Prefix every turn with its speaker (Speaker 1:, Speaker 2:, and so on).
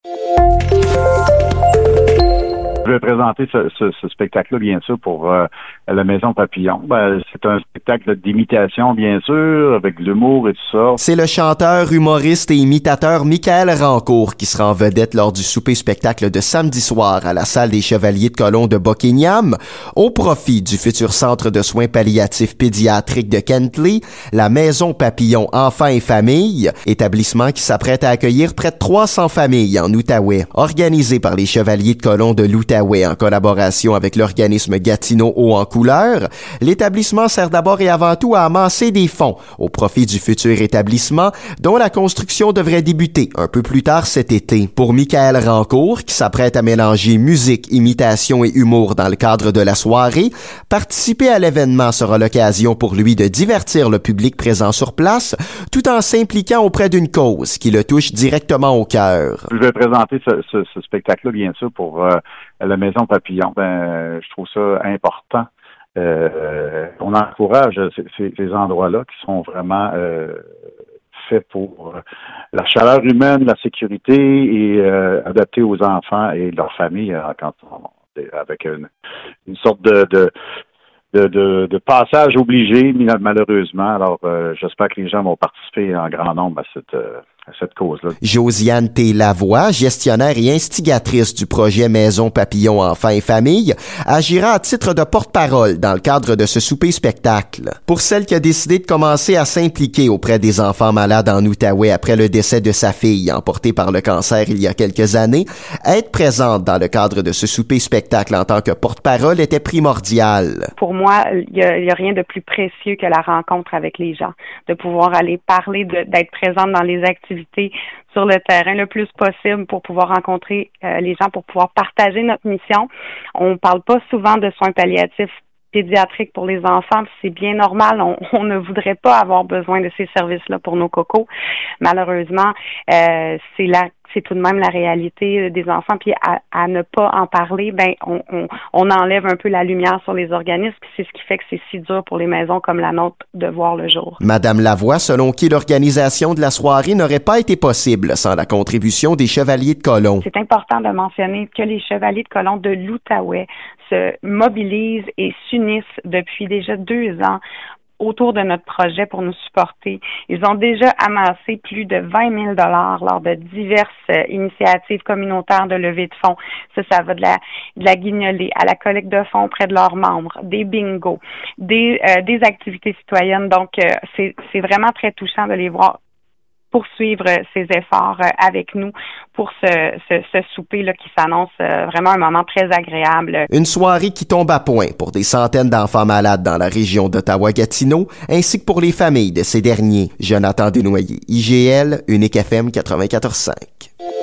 Speaker 1: Je vais présenter ce spectacle-là, bien sûr, pour la Maison Papillon. C'est un spectacle d'imitation, bien sûr, avec de l'humour et tout ça.
Speaker 2: C'est le chanteur, humoriste et imitateur Michael Rancourt qui sera en vedette lors du souper-spectacle de samedi soir à la salle des Chevaliers de Colomb de Buckingham, au profit du futur centre de soins palliatifs pédiatriques de Kentley, la Maison Papillon Enfants et Familles, établissement qui s'apprête à accueillir près de 300 familles en Outaouais, organisé par les Chevaliers de Colomb de l'Outaouais en collaboration avec l'organisme Gatineau Haut en couleur. L'établissement sert d'abord et avant tout à amasser des fonds au profit du futur établissement dont la construction devrait débuter un peu plus tard cet été. Pour Michael Rancourt, qui s'apprête à mélanger musique, imitation et humour dans le cadre de la soirée, participer à l'événement sera l'occasion pour lui de divertir le public présent sur place tout en s'impliquant auprès d'une cause qui le touche directement au cœur.
Speaker 1: Je vais présenter ce spectacle-là, bien sûr, pour la Maison Papillon. Je trouve ça important. On encourage ces endroits-là qui sont vraiment faits pour la chaleur humaine, la sécurité et adaptés aux enfants et leurs familles avec une sorte de passage obligé, malheureusement. Alors, j'espère que les gens vont participer en grand nombre à cette cause-là.
Speaker 2: Josiane T. Lavoie, gestionnaire et instigatrice du projet Maison Papillon Enfants et Familles, agira à titre de porte-parole dans le cadre de ce souper-spectacle. Pour celle qui a décidé de commencer à s'impliquer auprès des enfants malades en Outaouais après le décès de sa fille emportée par le cancer il y a quelques années, être présente dans le cadre de ce souper-spectacle en tant que porte-parole était primordial.
Speaker 3: Pour moi, il y a rien de plus précieux que la rencontre avec les gens, de pouvoir aller parler, d'être présente dans les activités sur le terrain le plus possible pour pouvoir rencontrer les gens, pour pouvoir partager notre mission. On parle pas souvent de soins palliatifs pédiatriques pour les enfants, c'est bien normal. On ne voudrait pas avoir besoin de ces services-là pour nos cocos. Malheureusement, c'est tout de même la réalité des enfants. Puis à ne pas en parler, on enlève un peu la lumière sur les organismes. Puis c'est ce qui fait que c'est si dur pour les maisons comme la nôtre de voir le jour.
Speaker 2: Madame Lavoie, selon qui l'organisation de la soirée n'aurait pas été possible sans la contribution des Chevaliers de Colomb.
Speaker 3: C'est important de mentionner que les Chevaliers de Colomb de l'Outaouais se mobilisent et s'unissent depuis déjà 2 ans autour de notre projet pour nous supporter. Ils ont déjà amassé plus de 20 000 $ lors de diverses initiatives communautaires de levée de fonds. Ça va de la guignolée à la collecte de fonds auprès de leurs membres, des bingos, des activités citoyennes. Donc, c'est vraiment très touchant de les voir poursuivre ces efforts avec nous pour ce souper-là qui s'annonce vraiment un moment très agréable.
Speaker 2: Une soirée qui tombe à point pour des centaines d'enfants malades dans la région d'Ottawa-Gatineau, ainsi que pour les familles de ces derniers. Jonathan Desnoyers, IGL, Unique FM 94.5.